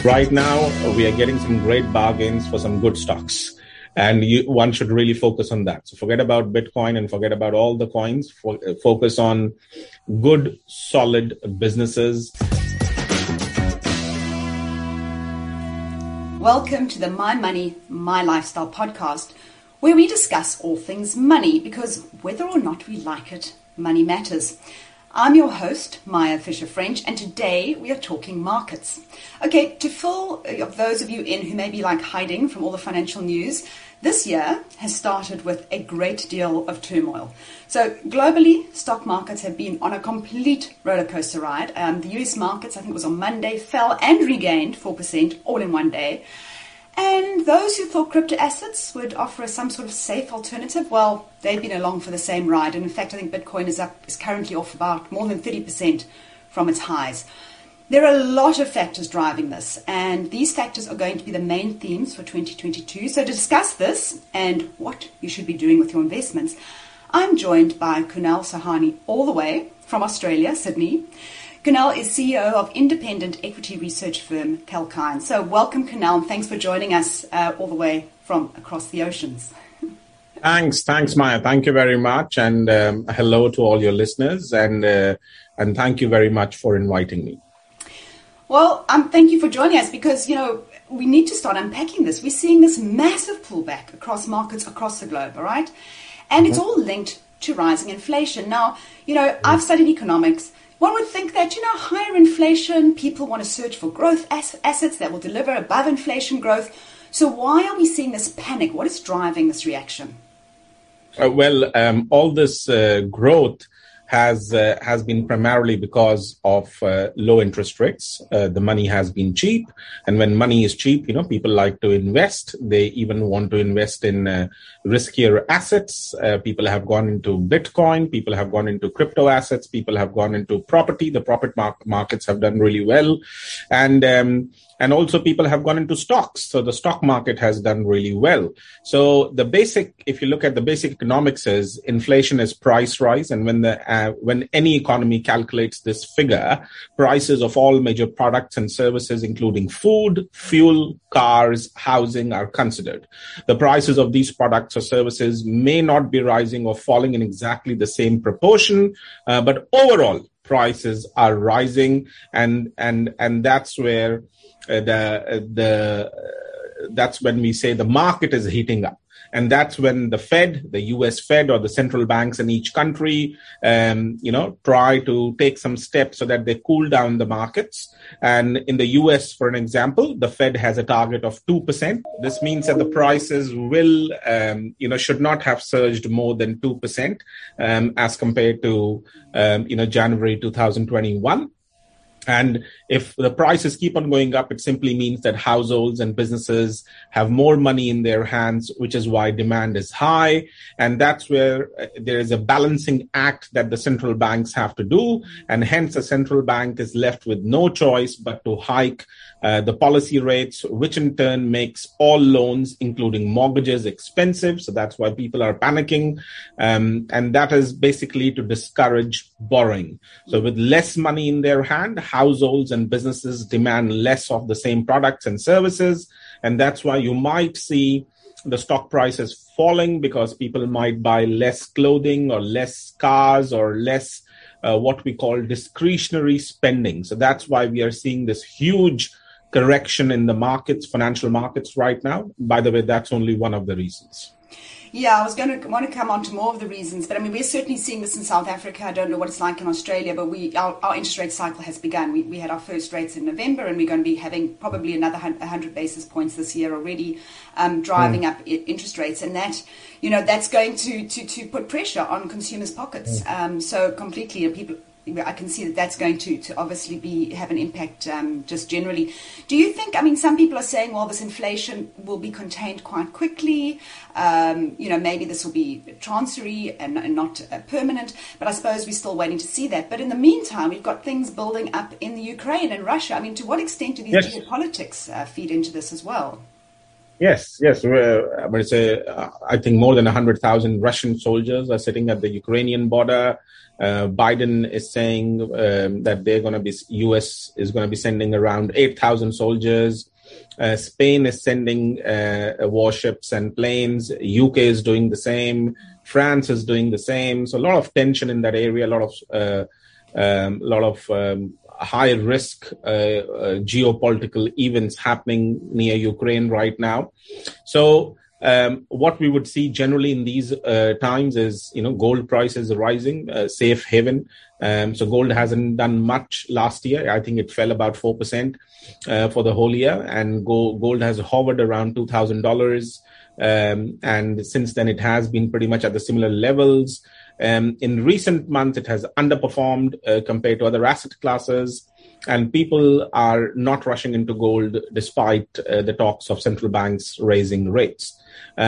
Right now, we are getting some great bargains for some good stocks. And one should really focus on that. So forget about Bitcoin and forget about all the coins. Focus on good, solid businesses. Welcome to the My Money, My Lifestyle podcast, where we discuss all things money, because whether or not we like it, money matters. I'm your host, Maya Fisher-French, and today we are talking markets. Okay, to fill those of you in who may be like hiding from all the financial news, this year has started with a great deal of turmoil. So globally, stock markets have been on a complete roller coaster ride. The US markets, I think it was on Monday, fell and regained 4% all in one day. And those who thought crypto assets would offer some sort of safe alternative, well, they've been along for the same ride. And in fact, I think Bitcoin is currently off about more than 30% from its highs. There are a lot of factors driving this, and these factors are going to be the main themes for 2022. So to discuss this and what you should be doing with your investments, I'm joined by Kunal Sahani all the way from Australia, Sydney. Kunal is CEO of independent equity research firm Kalkine. So welcome, Kunal, and thanks for joining us all the way from across the oceans. Thanks, Maya. Thank you very much, and hello to all your listeners, and thank you very much for inviting me. Well, thank you for joining us because, we need to start unpacking this. We're seeing this massive pullback across markets across the globe, all right? And it's all linked to rising inflation. Now, I've studied economics. One would think that, higher inflation, people want to search for growth assets that will deliver above inflation growth. So why are we seeing this panic? What is driving this reaction? All this growth has been primarily because of low interest rates. The money has been cheap. And when money is cheap, people like to invest. They even want to invest in riskier assets. People have gone into Bitcoin. People have gone into crypto assets. People have gone into property. The property markets have done really well. And also people have gone into stocks. So the stock market has done really well. So if you look at the basic economics is inflation is price rise. And when any economy calculates this figure, prices of all major products and services, including food, fuel, cars, housing, are considered. The prices of these products or services may not be rising or falling in exactly the same proportion, but overall prices are rising, and that's where that's when we say the market is heating up. And that's when the US Fed or the central banks in each country, try to take some steps so that they cool down the markets. And in the US, for an example, the Fed has a target of 2%. This means that the prices will, should not have surged more than 2% as compared to, January 2021. And if the prices keep on going up, it simply means that households and businesses have more money in their hands, which is why demand is high. And that's where there is a balancing act that the central banks have to do. And hence, the central bank is left with no choice but to hike the policy rates, which in turn makes all loans, including mortgages, expensive. So that's why people are panicking. And that is basically to discourage borrowing. So with less money in their hand, households and businesses demand less of the same products and services. And that's why you might see the stock prices falling, because people might buy less clothing or less cars or less what we call discretionary spending. So that's why we are seeing this huge correction in the markets, financial markets right now. By the way, that's only one of the reasons. Yeah, I was going to want to come on to more of the reasons, but we're certainly seeing this in South Africa. I don't know what it's like in Australia, but our interest rate cycle has begun. We had our first rates in November, and we're going to be having probably another 100 basis points this year already, driving up interest rates, and that's going to put pressure on consumers' pockets. So completely, people. I can see that that's going to obviously have an impact just generally. Do you think, some people are saying, well, this inflation will be contained quite quickly. Maybe this will be transitory and not permanent, but I suppose we're still waiting to see that. But in the meantime, we've got things building up in the Ukraine and Russia. To what extent do these geopolitics feed into this as well? Yes. I would say, I think more than 100,000 Russian soldiers are sitting at the Ukrainian border. Biden is saying that U.S. is going to be sending around 8,000 soldiers. Spain is sending warships and planes. UK is doing the same. France is doing the same. So a lot of tension in that area, a lot of high risk geopolitical events happening near Ukraine right now. So what we would see generally in these times is, gold prices rising, safe haven. So gold hasn't done much last year. I think it fell about 4% for the whole year, and gold has hovered around $2,000. And since then, it has been pretty much at the similar levels. In recent months, it has underperformed compared to other asset classes, and people are not rushing into gold despite the talks of central banks raising rates.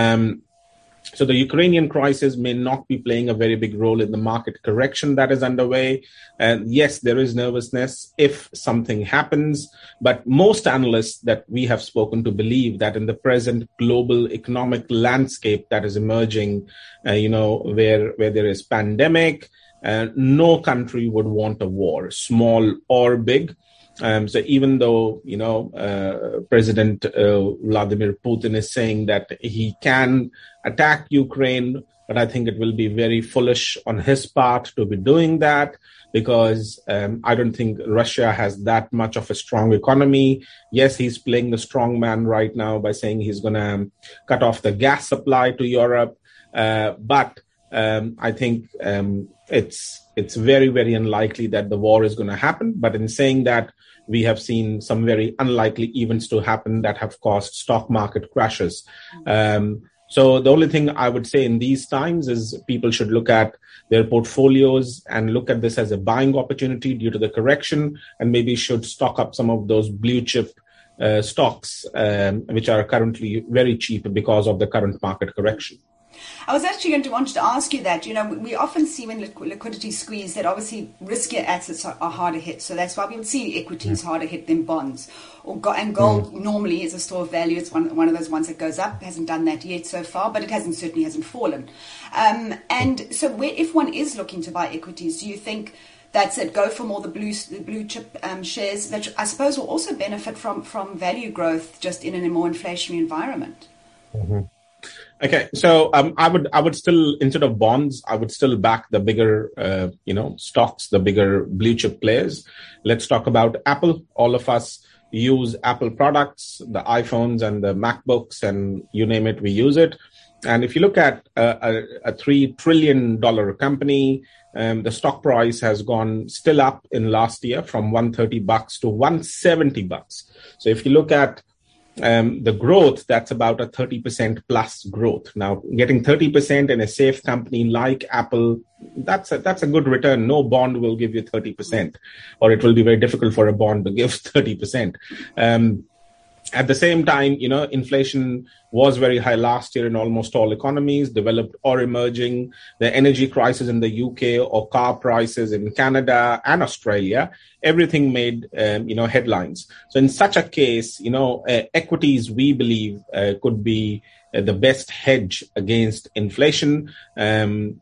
So the Ukrainian crisis may not be playing a very big role in the market correction that is underway. And yes, there is nervousness if something happens, but most analysts that we have spoken to believe that in the present global economic landscape that is emerging, where there is pandemic, no country would want a war, small or big. So even though, President Vladimir Putin is saying that he can attack Ukraine, but I think it will be very foolish on his part to be doing that, because I don't think Russia has that much of a strong economy. Yes, he's playing the strong man right now by saying he's going to cut off the gas supply to Europe. But I think it's very, very unlikely that the war is going to happen. But in saying that, we have seen some very unlikely events to happen that have caused stock market crashes. So the only thing I would say in these times is people should look at their portfolios and look at this as a buying opportunity due to the correction, and maybe should stock up some of those blue chip stocks, which are currently very cheap because of the current market correction. I was actually going to want to ask you that. We often see when liquidity squeeze that obviously riskier assets are harder hit. So that's why we would see equities harder hit than bonds. And gold normally is a store of value. It's one of those ones that goes up. Hasn't done that yet so far, but it certainly hasn't fallen. And so if one is looking to buy equities, do you think that's it, go for more the blue chip shares that I suppose will also benefit from value growth just in a more inflationary environment? Mm-hmm. Okay, so I would still, instead of bonds, I would still back the bigger, stocks, the bigger blue chip players. Let's talk about Apple. All of us use Apple products, the iPhones and the MacBooks, and you name it, we use it. And if you look at a $3 trillion company, the stock price has gone still up in last year from $130 to $170. So if you look at the growth, that's about a 30% plus growth. Now, getting 30% in a safe company like Apple, that's a good return. No bond will give you 30%, or it will be very difficult for a bond to give 30%. At the same time, inflation was very high last year in almost all economies, developed or emerging. The energy crisis in the UK, or car prices in Canada and Australia, everything made, headlines. So in such a case, equities, we believe, could be the best hedge against inflation. And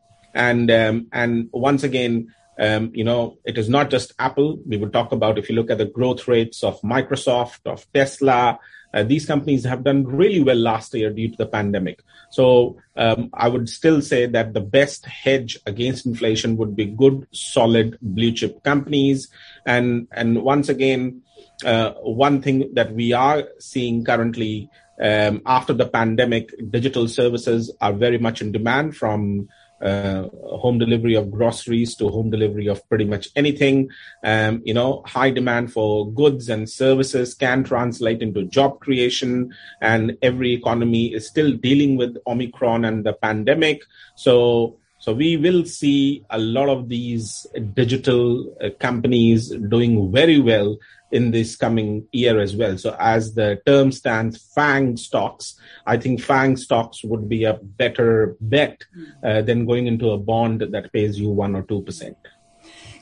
once again, it is not just Apple. We would talk about, if you look at the growth rates of Microsoft, of Tesla, these companies have done really well last year due to the pandemic. So I would still say that the best hedge against inflation would be good, solid blue chip companies. And once again, one thing that we are seeing currently, after the pandemic, digital services are very much in demand, from home delivery of groceries to home delivery of pretty much anything. High demand for goods and services can translate into job creation, and every economy is still dealing with Omicron and the pandemic. So we will see a lot of these digital companies doing very well in this coming year as well. So as the term stands, FANG stocks, I think FANG stocks would be a better bet than going into a bond that pays you 1 or 2%.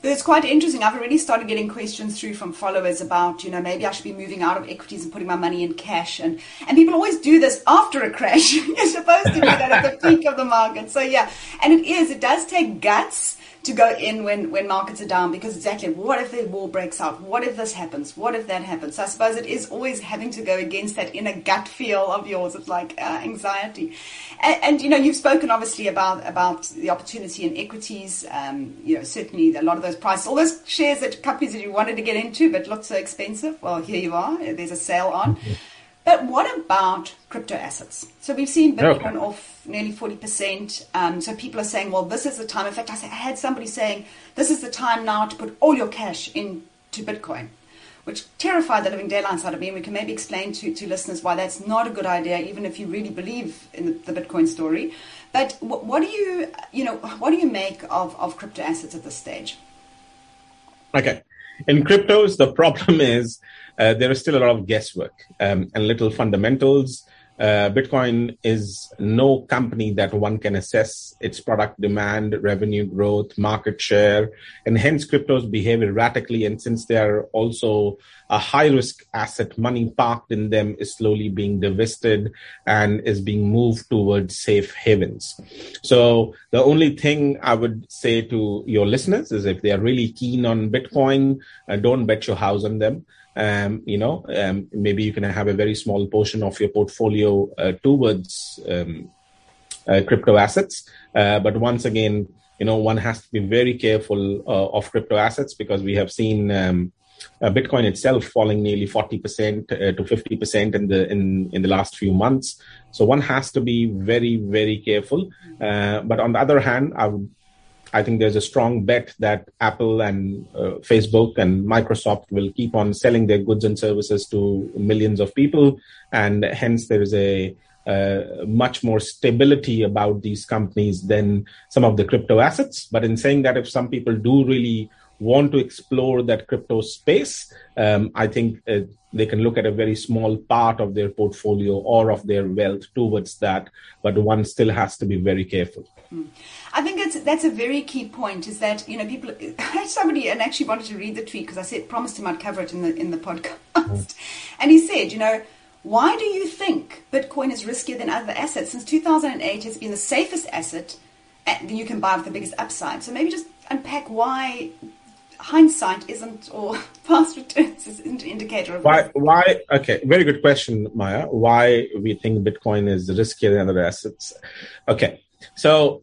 It's quite interesting. I've already started getting questions through from followers about, maybe I should be moving out of equities and putting my money in cash. And people always do this after a crash. You're supposed to do that at the peak of the market. So yeah, and it does take guts to go in when markets are down, because exactly, what if the war breaks out? What if this happens? What if that happens? So I suppose it is always having to go against that inner gut feel of yours. It's like anxiety. And you've spoken obviously about the opportunity in equities. Certainly a lot of those prices, all those shares that companies that you wanted to get into but looked so expensive. Well, here you are. There's a sale on. But what about crypto assets? So we've seen Bitcoin off nearly 40%. So people are saying, well, this is the time. In fact, I had somebody saying, this is the time now to put all your cash into Bitcoin, which terrified the living daylights out of me. And we can maybe explain to listeners why that's not a good idea, even if you really believe in the Bitcoin story. But what do you make of crypto assets at this stage? Okay. In cryptos, the problem is there is still a lot of guesswork and little fundamentals. Bitcoin is no company that one can assess its product demand, revenue growth, market share, and hence cryptos behave erratically. And since they are also a high-risk asset, money parked in them is slowly being divested and is being moved towards safe havens. So the only thing I would say to your listeners is if they are really keen on Bitcoin, don't bet your house on them. Maybe you can have a very small portion of your portfolio towards crypto assets. But once again, one has to be very careful of crypto assets, because we have seen Bitcoin itself falling nearly 40% to 50% in the last few months. So one has to be very, very careful. But on the other hand, I think there's a strong bet that Apple and Facebook and Microsoft will keep on selling their goods and services to millions of people. And hence there is a much more stability about these companies than some of the crypto assets. But in saying that, if some people do really want to explore that crypto space, I think they can look at a very small part of their portfolio or of their wealth towards that. But one still has to be very careful. I think that's a very key point, is that, people, I had somebody and actually wanted to read the tweet because I promised him I'd cover it in the podcast. And he said, why do you think Bitcoin is riskier than other assets? Since 2008, it's been the safest asset that you can buy with the biggest upside. So maybe just unpack why hindsight isn't, or past returns isn't an indicator of why. Okay, very good question, Maya. Why we think Bitcoin is riskier than other assets? Okay, so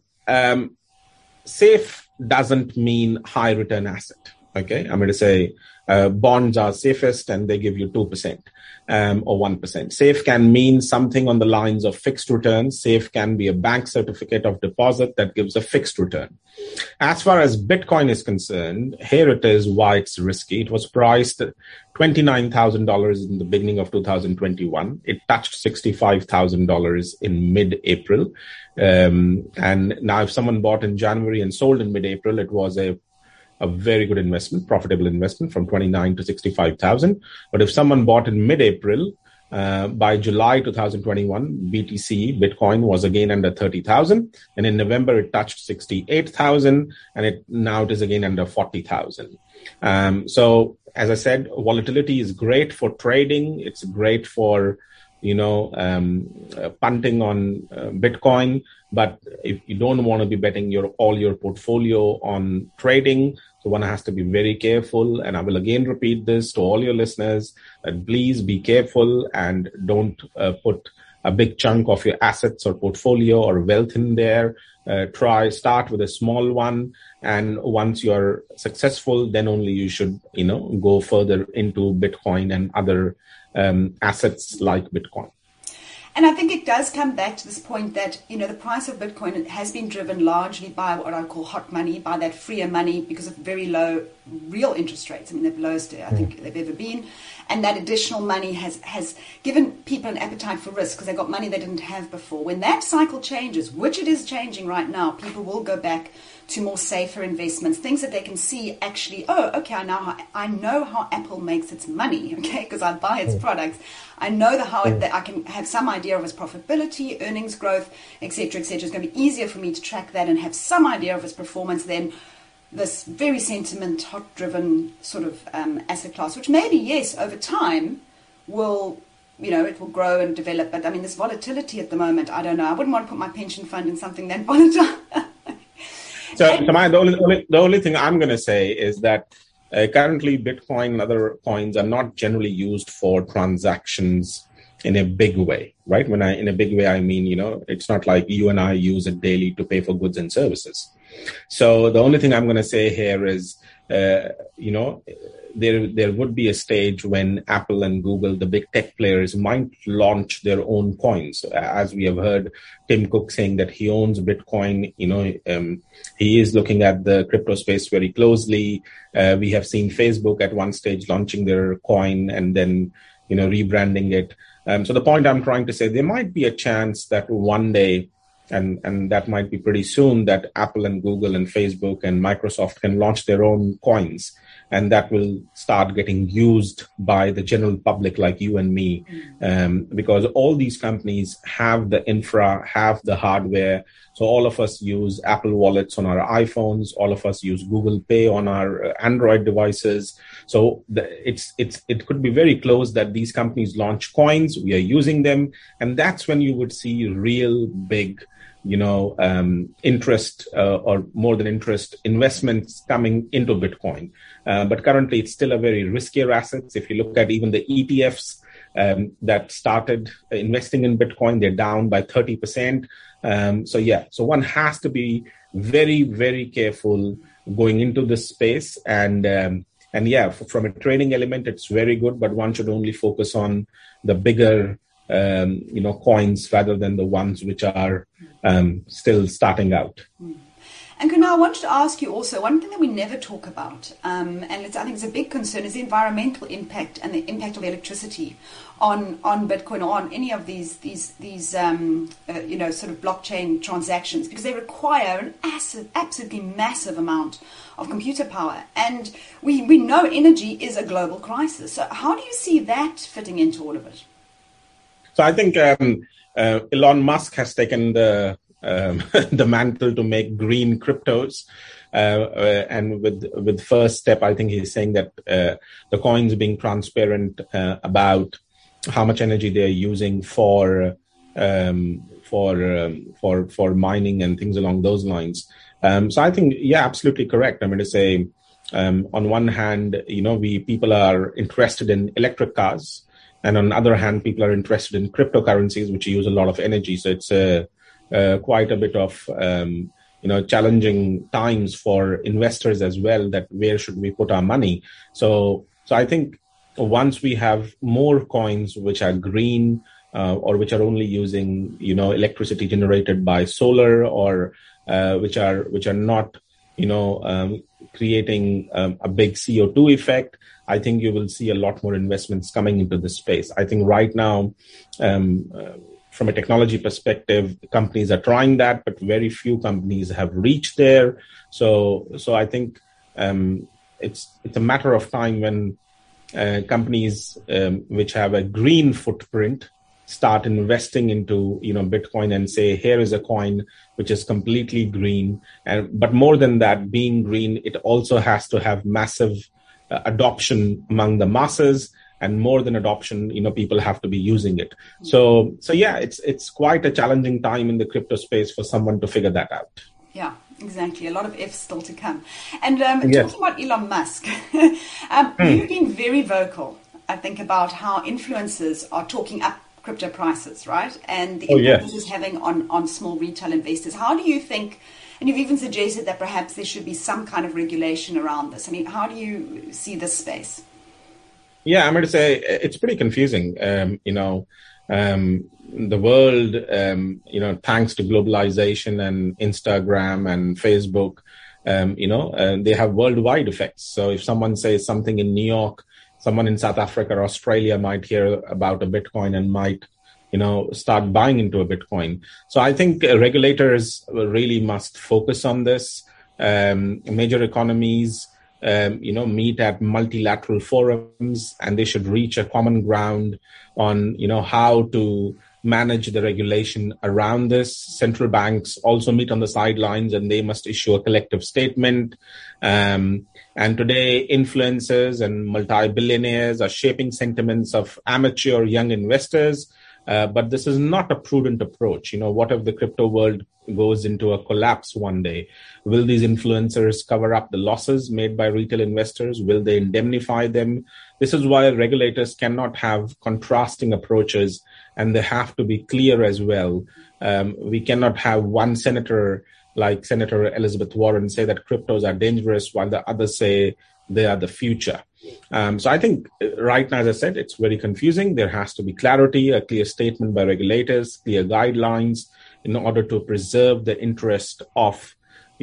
safe doesn't mean high return asset. Okay, I'm going to say bonds are safest and they give you 2%. Or 1%. Safe can mean something on the lines of fixed returns. Safe can be a bank certificate of deposit that gives a fixed return. As far as Bitcoin is concerned, here it is why it's risky. It was priced at $29,000 in the beginning of 2021. It touched $65,000 in mid-April. And now if someone bought in January and sold in mid-April, it was a very good investment, profitable investment from 29 to 65,000. But if someone bought in mid-April, by July 2021, Bitcoin was again under 30,000. And in November, it touched 68,000. And now it is again under 40,000. So as I said, volatility is great for trading. It's great for, punting on Bitcoin. But if you don't want to be betting all your portfolio on trading, so one has to be very careful. And I will again repeat this to all your listeners, that please be careful and don't put a big chunk of your assets or portfolio or wealth in there. Start with a small one. And once you're successful, then only you should, go further into Bitcoin and other assets like Bitcoin. And I think it does come back to this point that, the price of Bitcoin has been driven largely by what I call hot money, by that freer money, because of very low real interest rates. I mean, they're the lowest I think they've ever been. And that additional money has given people an appetite for risk because they got money they didn't have before. When that cycle changes, which it is changing right now, people will go back to more safer investments, things that they can see actually, I know how Apple makes its money, okay, because I buy its products. I know that I can have some idea of its profitability, earnings growth, etc., etc. It's going to be easier for me to track that and have some idea of its performance than this very hot-driven sort of asset class, which maybe, yes, over time will, it will grow and develop. But I mean, this volatility at the moment, I don't know. I wouldn't want to put my pension fund in something that volatile. So Maya, the only thing I'm going to say is that currently Bitcoin and other coins are not generally used for transactions in a big way, right? In a big way, I mean, it's not like you and I use it daily to pay for goods and services. So the only thing I'm going to say here is, there would be a stage when Apple and Google, the big tech players, might launch their own coins. As we have heard Tim Cook saying that he owns Bitcoin, he is looking at the crypto space very closely. We have seen Facebook at one stage launching their coin and then, rebranding it. So the point I'm trying to say, there might be a chance that one day, and that might be pretty soon, that Apple and Google and Facebook and Microsoft can launch their own coins. And that will start getting used by the general public like you and me, because all these companies have the infra, have the hardware. So all of us use Apple wallets on our iPhones. All of us use Google Pay on our Android devices. So it could be very close that these companies launch coins. We are using them. And that's when you would see real big interest or more than interest investments coming into Bitcoin. But currently, it's still a very riskier asset. If you look at even the ETFs that started investing in Bitcoin, they're down by 30%. So one has to be very, very careful going into this space. And from a trading element, it's very good, but one should only focus on the bigger coins rather than the ones which are still starting out. And Kunal, I wanted to ask you also, one thing that we never talk about, and I think it's a big concern, is the environmental impact and the impact of electricity on Bitcoin or on any of these sort of blockchain transactions, because they require an absolutely massive amount of computer power. And we know energy is a global crisis. So how do you see that fitting into all of it? So I think Elon Musk has taken the mantle to make green cryptos, and with first step, I think he's saying that the coins being transparent about how much energy they're using for mining and things along those lines. So I think, absolutely correct. I mean, to say, on one hand, people are interested in electric cars. And on the other hand, people are interested in cryptocurrencies, which use a lot of energy. So it's quite a bit of, challenging times for investors as well, that where should we put our money? So I think once we have more coins which are green, or which are only using, electricity generated by solar, or which are not, creating a big CO2 effect, I think you will see a lot more investments coming into this space. I think right now, from a technology perspective, companies are trying that, but very few companies have reached there. So I think it's a matter of time when companies which have a green footprint start investing into Bitcoin and say, here is a coin which is completely green. But more than that, being green, it also has to have massive adoption among the masses, and more than adoption, people have to be using it. So it's quite a challenging time in the crypto space for someone to figure that out. Yeah, exactly. A lot of F's still to come. And talking about Elon Musk, you've been very vocal, I think, about how influencers are talking up crypto prices, right? And the impact this is having on small retail investors. How do you think, and you've even suggested that perhaps there should be some kind of regulation around this. I mean, how do you see this space? Yeah, I'm going to say it's pretty confusing. The world, thanks to globalization and Instagram and Facebook, they have worldwide effects. So if someone says something in New York, someone in South Africa or Australia might hear about a Bitcoin and might, start buying into a Bitcoin. So I think regulators really must focus on this. Major economies, meet at multilateral forums, and they should reach a common ground on, how to manage the regulation around this. Central banks also meet on the sidelines and they must issue a collective statement. And today, influencers and multi-billionaires are shaping sentiments of amateur young investors. But this is not a prudent approach. What if the crypto world goes into a collapse one day? Will these influencers cover up the losses made by retail investors? Will they indemnify them? This is why regulators cannot have contrasting approaches, and they have to be clear as well. We cannot have one senator like Senator Elizabeth Warren say that cryptos are dangerous while the others say they are the future. So I think right now, as I said, it's very confusing. There has to be clarity, a clear statement by regulators, clear guidelines in order to preserve the interest of,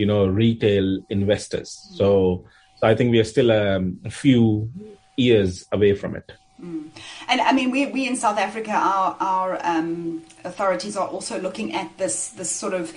retail investors. So I think we are still a few years away from it. And I mean, we in South Africa, our authorities are also looking at this sort of,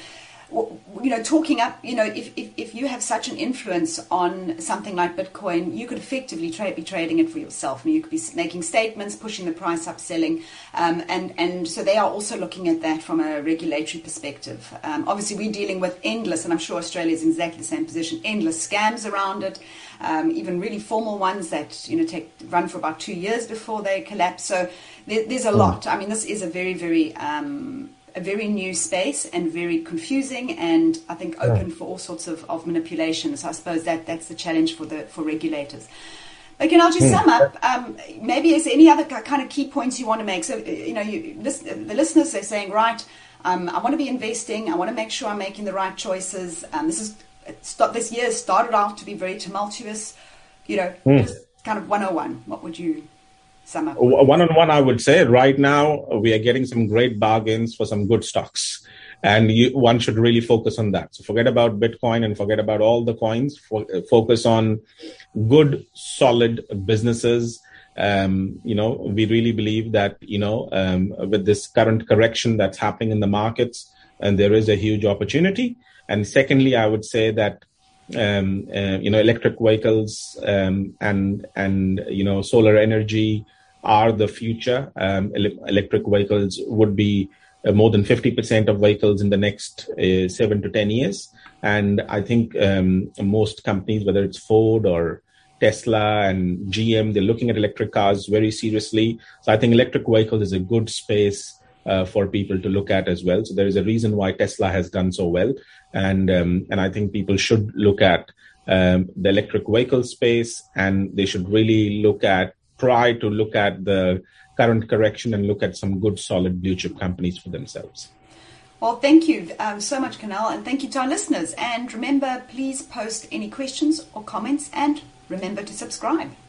talking up, if you have such an influence on something like Bitcoin, you could effectively be trading it for yourself. You could be making statements, pushing the price up, selling. And so they are also looking at that from a regulatory perspective. Obviously, we're dealing with endless, and I'm sure Australia is in exactly the same position, endless scams around it, even really formal ones that, run for about 2 years before they collapse. So there's a lot. I mean, this is a very, very a very new space and very confusing, and I think open for all sorts of manipulation. So I suppose that's the challenge for regulators. But can I just sum up? Maybe is there any other kind of key points you want to make? So the listeners are saying, right, I want to be investing. I want to make sure I'm making the right choices. This year started out to be very tumultuous. Just kind of 101. What would you sum up? One-on-one, I would say right now we are getting some great bargains for some good stocks, and one should really focus on that. So forget about Bitcoin and forget about all the coins. Focus on good, solid businesses. We really believe that with this current correction that's happening in the markets, and there is a huge opportunity. And secondly, I would say that electric vehicles and solar energy are the future. Electric vehicles would be more than 50% of vehicles in the next 7 to 10 years. And I think most companies, whether it's Ford or Tesla and GM, they're looking at electric cars very seriously. So I think electric vehicles is a good space for people to look at as well. So there is a reason why Tesla has done so well. And I think people should look at the electric vehicle space, and they should really try to look at the current correction and look at some good, solid blue chip companies for themselves. Well, thank you so much, Kunal, and thank you to our listeners. And remember, please post any questions or comments, and remember to subscribe.